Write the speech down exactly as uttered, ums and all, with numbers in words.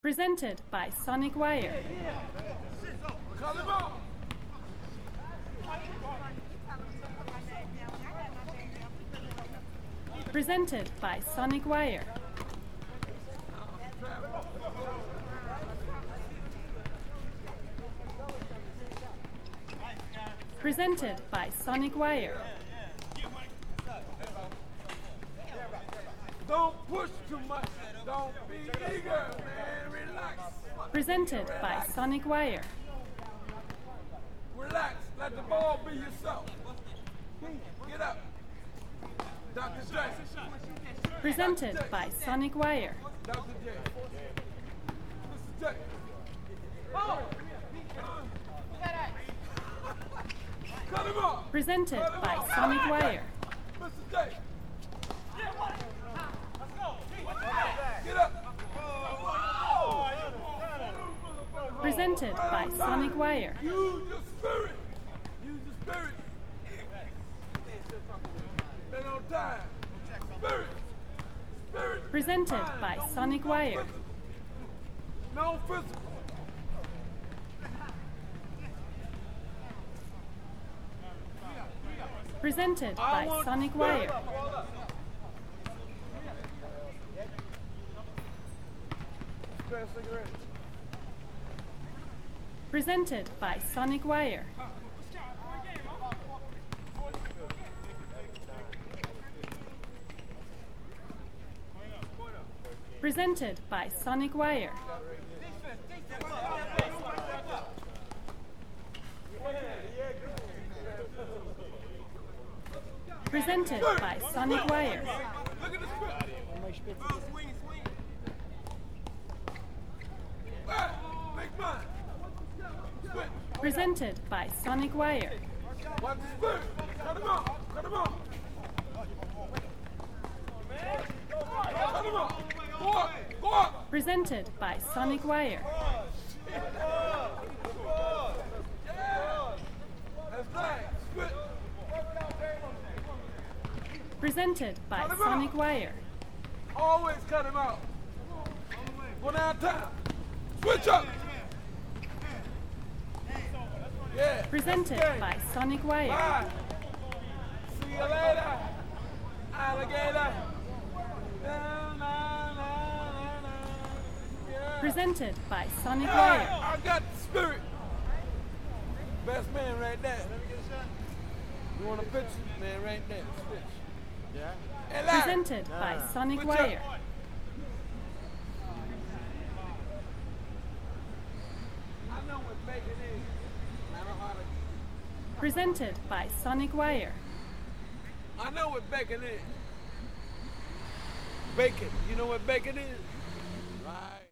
Presented by Sonic Wire. Presented by Sonic Wire. Presented by Sonic Wire. Don't push too much. Don't be eager, man. Relax. Presented by Sonic Wire. Relax. Let the ball be yourself. Get up. Doctor J. Presented by Sonic Wire. Doctor J. Mister J. Oh! Cut him off. Presented Cut him by off. Sonic Wire. Mister J. Get up. Presented by Sonic Wire. Use your spirit. Use your spirit. Been on time. Spirit. Spirit. Presented Mind. by Don't Sonic move Wire. physical. No physical. Presented I by want Sonic spirit. Wire. Spare a cigarette. Presented by Sonic Wire. Presented by Sonic Wire. Presented by Sonic Wire. Look at the script. Ah, make mine. Switch. Presented by Sonic Wire. Watch the spirit. Cut him off. Cut him off. Cut him off. Go up. Go up. Presented by Sonic Wire. That's fine. Switch. Presented by Sonic Wire. Always cut him out. Go downtown. Switch up. Yeah. Presented by Sonic Wire. Bye. See you later, alligator. Na, na, na, na, na. Yeah. Presented by Sonic Yeah, Wire. I got the spirit. Best man right there. You want a picture? Man right there. Switch. Yeah. Hey, Larry. Presented by Sonic Switch up. Wire. I know what bacon is. I know how to. Presented by Sonic Wire. I know what bacon is. Bacon. You know what bacon is? Right.